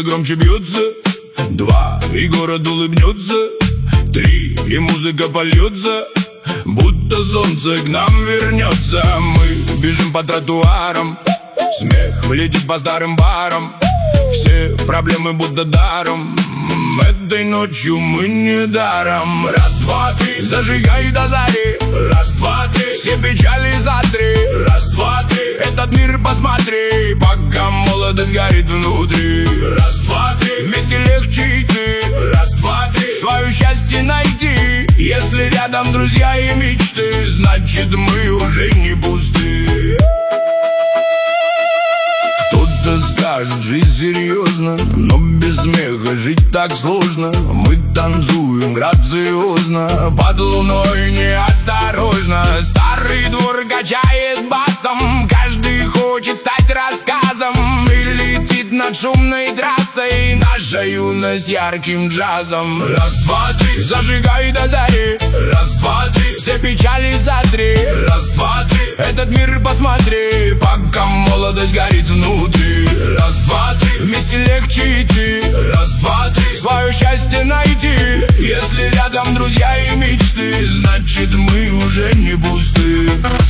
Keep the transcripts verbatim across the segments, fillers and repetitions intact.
сердце громче бьется. Два, и город улыбнется. Три, и музыка польется. Будто солнце к нам вернется. Мы бежим по тротуарам. Смех летит по старым барам. Все проблемы будто даром. Этой ночью мы не даром. Раз, два, три, зажигай до зари. Раз, два, три, все печали за три. Раз, два, три, этот мир посмотри, пока молодость горит внутри. Раз, два, три, вместе легче идти. Раз, два, три, свое счастье найти. Если рядом друзья и мечты, значит мы уже не пусты. Кто-то скажет, жизнь серьезно, но без смеха жить так сложно. Мы танцуем грациозно, под луной неосторожно. Старый двор качает басом, каждый хочет стать рассказом. И летит над шумной трассой наша юность ярким джазом. Раз, два, три, зажигай до зари. Раз, два, три, все печали за три. Раз, два, три, этот мир посмотри, пока молодость горит внутри. Раз, два, три, вместе легче идти. Раз, два, три, свое счастье найти. Если рядом друзья и мечты, значит мы уже не пусты.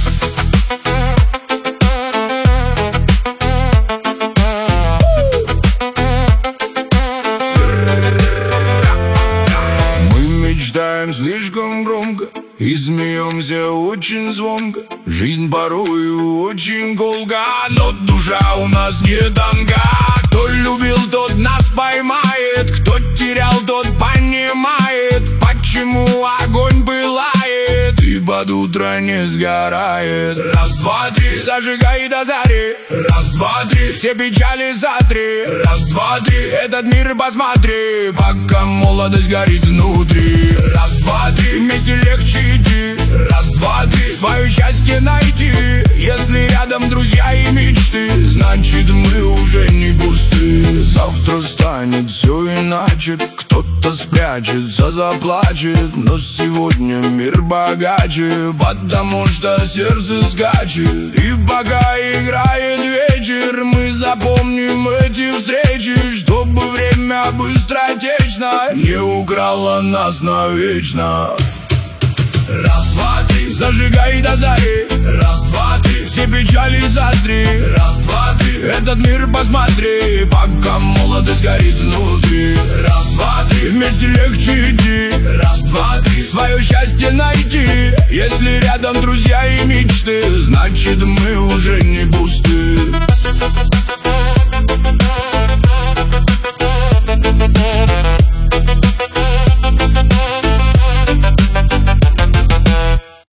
Мы мечтаем слишком громко и смеемся очень звонко. Жизнь порою очень колка, но душа у нас не тонка. Кто любил, тот нас поймает, кто терял, тот понимает, почему огонь пылает и под утро не сгорает. Раз, два, три, зажигай до зари. Раз, два, три, все печали за три. Раз, два, три, этот мир посмотри, пока молодость горит внутри. Раз, два, три, вместе легче идти. Раз, два, три, свое счастье найти. Если рядом друзья и мечты, значит мы уже не пусты. Завтра станет все иначе, кто-то спрячется, заплачет, но сегодня мир богаче, потому что сердце скачет. И пока играет вечер, мы запомним эти встречи, чтобы время быстротечно не украло нас навечно. Раз, два, три, зажигай до зари. Раз, два, три, все печали за три. Раз, два, три, этот мир посмотри, пока молодость горит внутри. Раз, два, три, вместе легче идти. Раз, два, три, свое счастье найти. Если рядом друзья и мечты, значит мы уже не пусты.